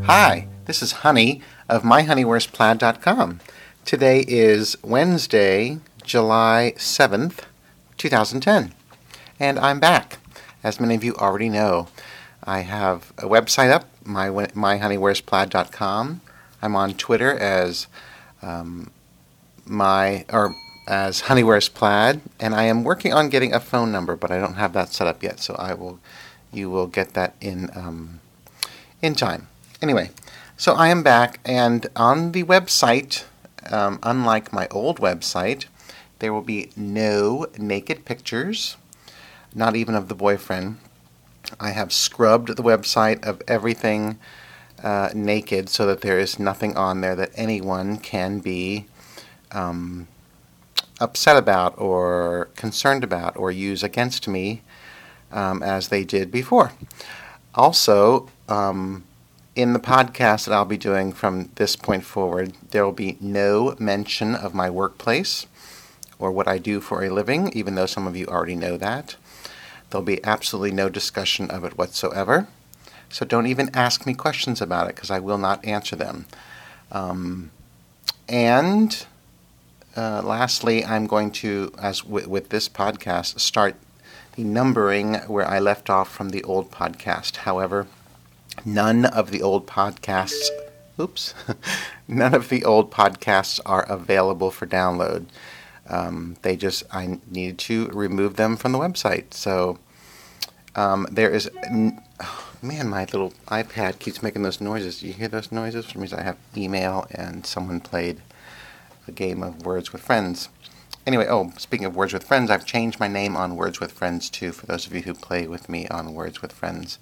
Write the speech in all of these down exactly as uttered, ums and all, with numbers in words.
Hi, this is Honey of my honey wears plaid dot com. Today is Wednesday, July seventh, twenty ten, and I'm back. As many of you already know, I have a website up, my my honey wears plaid dot com. I'm on Twitter as um, my or as honeywearsplaid, and I am working on getting a phone number, but I don't have that set up yet. So I will, you will get that in um, in time. Anyway, so I am back, and on the website, um, unlike my old website, there will be no naked pictures, not even of the boyfriend. I have scrubbed the website of everything uh, naked so that there is nothing on there that anyone can be um, upset about or concerned about or use against me um, as they did before. Also, um, in the podcast that I'll be doing from this point forward, there will be no mention of my workplace or what I do for a living, even though some of you already know that. There'll be absolutely no discussion of it whatsoever. So don't even ask me questions about it, because I will not answer them. Um, and uh, lastly, I'm going to, as w- with this podcast, start the numbering where I left off from the old podcast. However, none of the old podcasts, oops, none of the old podcasts are available for download. Um, they just, I needed to remove them from the website. So um, there is, oh, man, my little iPad keeps making those noises. Do you hear those noises? For some reason I have email and someone played a game of Words with Friends. Anyway, oh, speaking of Words with Friends, I've changed my name on Words with Friends too, for those of you who play with me on Words with Friends.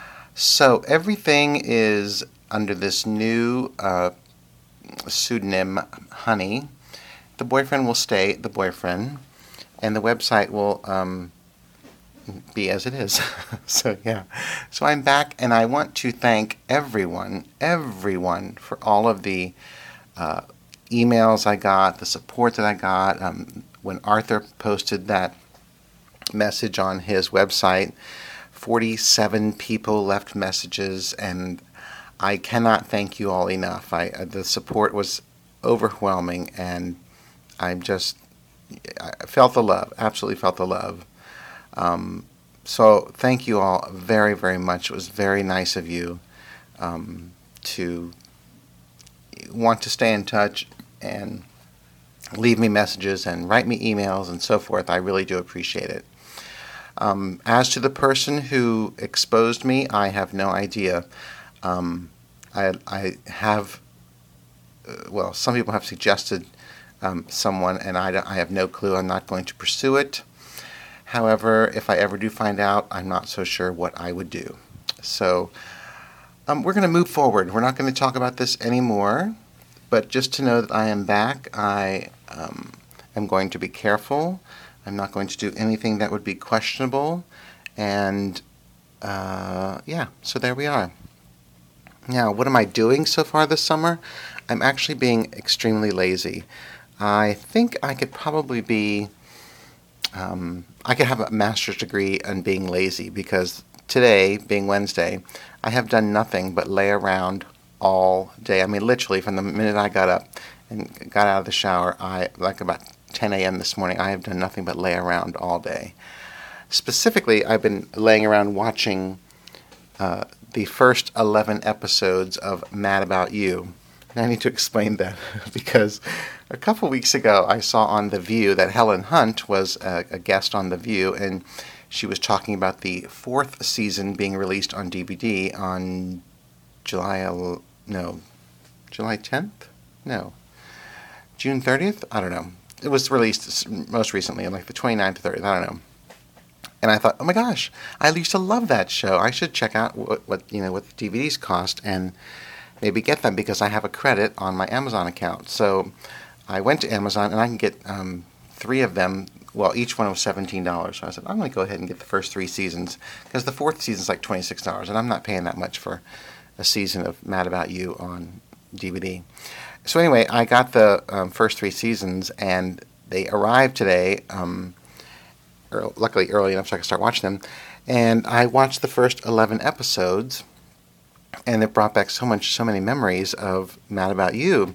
So everything is under this new uh, pseudonym, Honey. The boyfriend will stay the boyfriend, and the website will um, be as it is. So yeah, so I'm back, and I want to thank everyone, everyone for all of the uh, emails I got, the support that I got. Um, when Arthur posted that message on his website, forty-seven people left messages, and I cannot thank you all enough. I uh, the support was overwhelming, and I'm just I felt the love, absolutely felt the love. Um, so thank you all very, very much. It was very nice of you um, to want to stay in touch and leave me messages and write me emails and so forth. I really do appreciate it. Um, as to the person who exposed me, I have no idea. Um, I, I have, uh, well, some people have suggested um, someone, and I, I have no clue. I'm not going to pursue it. However, if I ever do find out, I'm not so sure what I would do. So um, we're going to move forward. We're not going to talk about this anymore, but just to know that I am back, I um, am going to be careful. I'm not going to do anything that would be questionable. And, uh, yeah, so there we are. Now, what am I doing so far this summer? I'm actually being extremely lazy. I think I could probably be, um, I could have a master's degree in being lazy, because today, being Wednesday, I have done nothing but lay around all day. I mean, literally, from the minute I got up and got out of the shower, I, like about ten a.m. this morning, I have done nothing but lay around all day. Specifically, I've been laying around watching uh, the first eleven episodes of Mad About You. And I need to explain that because a couple weeks ago I saw on The View that Helen Hunt was a, a guest on The View, and she was talking about the fourth season being released on D V D on July, no, July tenth? No, June thirtieth? I don't know. It was released most recently, like the twenty-ninth or thirtieth, I don't know. And I thought, oh my gosh, I used to love that show. I should check out what, what you know what the D V Ds cost and maybe get them, because I have a credit on my Amazon account. So I went to Amazon, and I can get um, three of them. Well, each one was seventeen dollars. So I said, I'm going to go ahead and get the first three seasons, because the fourth season is like twenty-six dollars, and I'm not paying that much for a season of Mad About You on D V D. So anyway, I got the um, first three seasons, and they arrived today, um, early, luckily early enough so I could start watching them. And I watched the first eleven episodes, and it brought back so much, so many memories of Mad About You,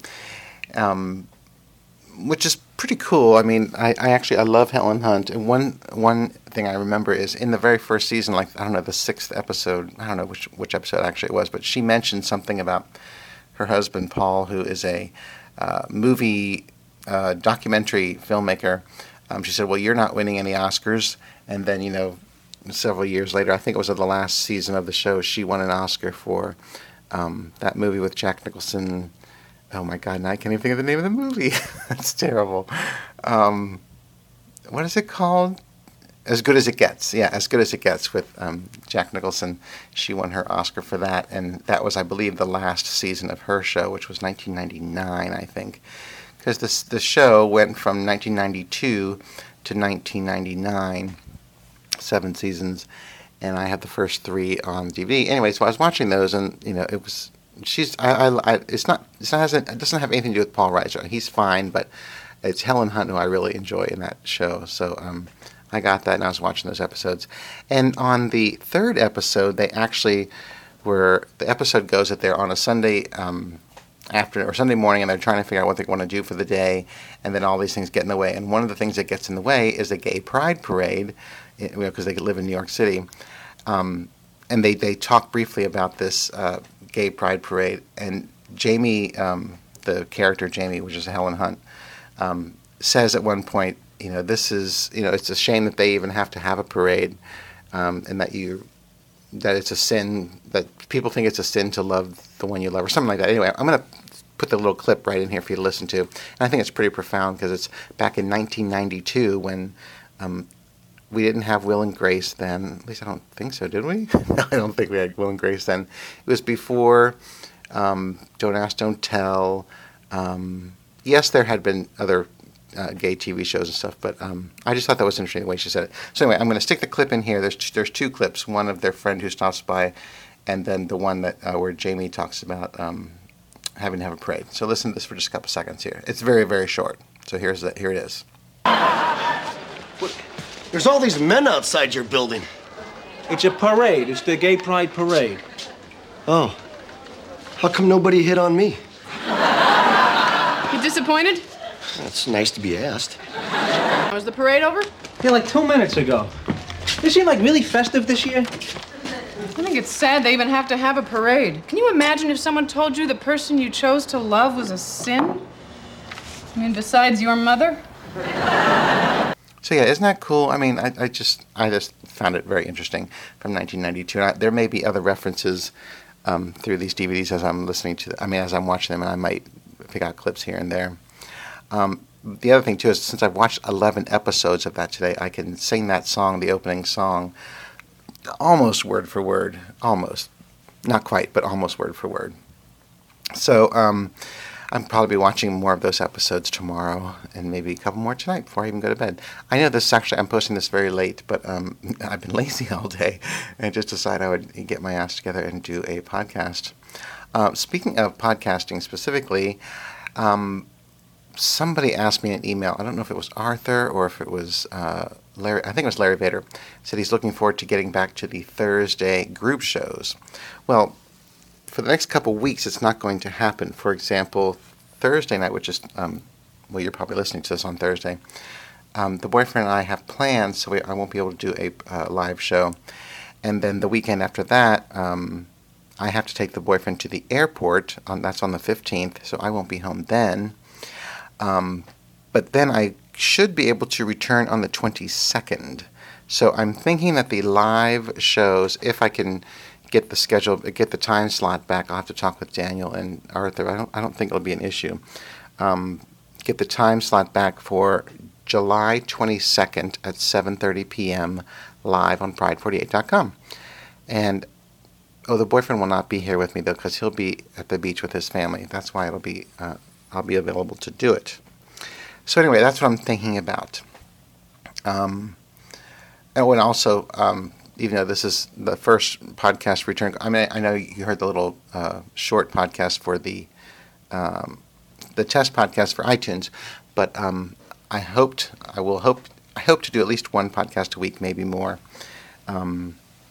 um, which is pretty cool. I mean, I, I actually I love Helen Hunt, and one one thing I remember is in the very first season, like I don't know the sixth episode, I don't know which which episode actually it was, but she mentioned something about her husband Paul, who is a uh, movie uh, documentary filmmaker. Um, she said, "Well, you're not winning any Oscars," and then you know, several years later, I think it was the last season of the show, she won an Oscar for um, that movie with Jack Nicholson. Oh my God, now I can't even think of the name of the movie. That's terrible. Um, what is it called? As Good as It Gets. Yeah, As Good as It Gets with um, Jack Nicholson. She won her Oscar for that, and that was, I believe, the last season of her show, which was nineteen ninety-nine, I think. Because this the show went from nineteen ninety-two to nineteen ninety-nine, seven seasons, and I had the first three on D V D. Anyway, so I was watching those, and you know, it was she's I, I, I it's not it's not hasn't, it doesn't have anything to do with Paul Reiser. He's fine, but it's Helen Hunt who I really enjoy in that show. So um, I got that, and I was watching those episodes. And on the third episode, they actually were the episode goes that they're on a Sunday um, afternoon or Sunday morning, and they're trying to figure out what they want to do for the day, and then all these things get in the way. And one of the things that gets in the way is a gay pride parade, you know, because they live in New York City. Um, and they, they talk briefly about this uh, gay pride parade, and Jamie, um, the character Jamie, which is Helen Hunt, um, says at one point, you know, this is, you know, it's a shame that they even have to have a parade, um, and that you, that it's a sin, that people think it's a sin to love the one you love, or something like that. Anyway, I'm going to put the little clip right in here for you to listen to. And I think it's pretty profound because it's back in nineteen ninety-two when um, we didn't have Will and Grace then. At least I don't think so, did we? No, I don't think we had Will and Grace then. It was before um, Don't Ask, Don't Tell. Um, yes, there had been other uh, gay T V shows and stuff, but um, I just thought that was interesting the way she said it. So anyway, I'm going to stick the clip in here. There's t- there's two clips, one of their friend who stops by, and then the one that uh, where Jamie talks about um, having to have a parade. So listen to this for just a couple seconds here. It's very, very short. So here's the, here it is. What? There's all these men outside your building. It's a parade. It's the Gay Pride Parade. Oh. How come nobody hit on me? You disappointed? It's nice to be asked. Was the parade over? Yeah, like two minutes ago. Is she like really festive this year? I think it's sad they even have to have a parade. Can you imagine if someone told you the person you chose to love was a sin? I mean, besides your mother? So yeah, isn't that cool? I mean, I, I just I just found it very interesting from nineteen ninety-two. And I, there may be other references um, through these D V Ds as I'm listening to. The, I mean, as I'm watching them, and I might pick out clips here and there. Um, the other thing too is since I've watched eleven episodes of that today, I can sing that song, the opening song, almost word for word, almost, not quite, but almost word for word. So um, I'll probably be watching more of those episodes tomorrow, and maybe a couple more tonight before I even go to bed. I know this actually, I'm posting this very late, but um, I've been lazy all day, and just decided I would get my ass together and do a podcast. Uh, speaking of podcasting specifically, um, somebody asked me in an email, I don't know if it was Arthur or if it was uh, Larry, I think it was Larry Vader, said he's looking forward to getting back to the Thursday group shows. Well, for the next couple weeks, it's not going to happen. For example, Thursday night, which is, um, well, you're probably listening to this on Thursday, um, the boyfriend and I have plans, so we, I won't be able to do a uh, live show. And then the weekend after that, um, I have to take the boyfriend to the airport. On, that's on the fifteenth, so I won't be home then. Um, but then I should be able to return on the twenty-second. So I'm thinking that the live shows, if I can get the schedule, get the time slot back, I'll have to talk with Daniel and Arthur. I don't, I don't think it'll be an issue. Um, get the time slot back for July twenty-second at seven thirty p.m. live on pride forty-eight dot com. And oh, the boyfriend will not be here with me though, because he'll be at the beach with his family. That's why it'll be. Uh, I'll be available to do it. So anyway, that's what I'm thinking about. Um, oh, and also, um, even though this is the first podcast return, I mean, I know you heard the little uh, short podcast for the um, the test podcast for iTunes, but um, I hoped I will hope I hope to do at least one podcast a week, maybe more. Um,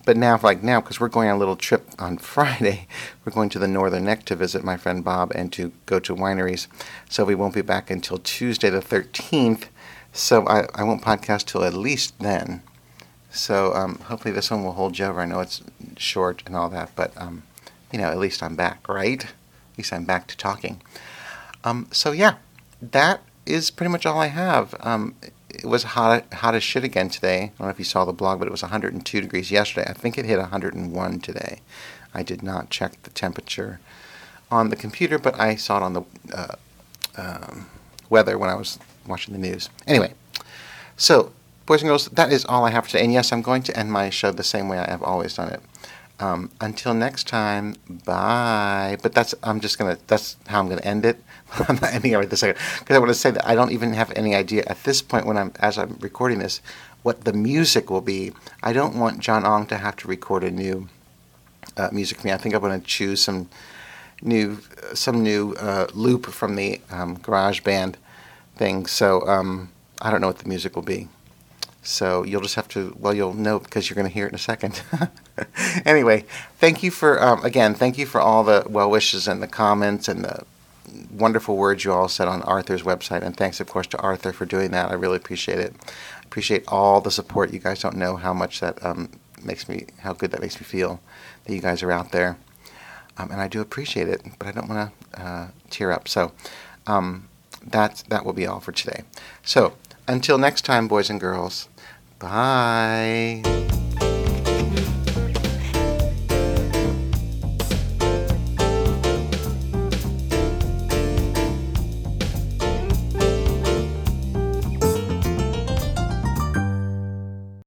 but now, like now, because we're going on a little trip on Friday, we're going to the Northern Neck to visit my friend Bob and to go to wineries. So we won't be back until Tuesday the thirteenth. So I, I won't podcast till at least then. So um, hopefully this one will hold you over. I know it's short and all that, but um, you know, at least I'm back, right? At least I'm back to talking. Um, so yeah, that is pretty much all I have. Um, it was hot, hot as shit again today. I don't know if you saw the blog, but it was one hundred two degrees yesterday. I think it hit one hundred one today. I did not check the temperature on the computer, but I saw it on the uh, um, weather when I was watching the news. Anyway, so boys and girls, that is all I have for today. And yes, I'm going to end my show the same way I have always done it. Um, until next time, bye. But that's I'm just gonna that's how I'm gonna end it. I'm not ending it right this second because I want to say that I don't even have any idea at this point when I'm as I'm recording this what the music will be. I don't want John Ong to have to record a new uh, music for me. I think I'm going to choose some new uh, some new uh, loop from the um, GarageBand thing. So um, I don't know what the music will be. So you'll just have to, well, you'll know because you're going to hear it in a second. Anyway, thank you for, um, again, thank you for all the well wishes and the comments and the wonderful words you all said on Arthur's website. And thanks, of course, to Arthur for doing that. I really appreciate it. I appreciate all the support. You guys don't know how much that um, makes me, how good that makes me feel that you guys are out there. Um, and I do appreciate it, but I don't want to uh, tear up. So um, that, that will be all for today. So until next time, boys and girls, bye.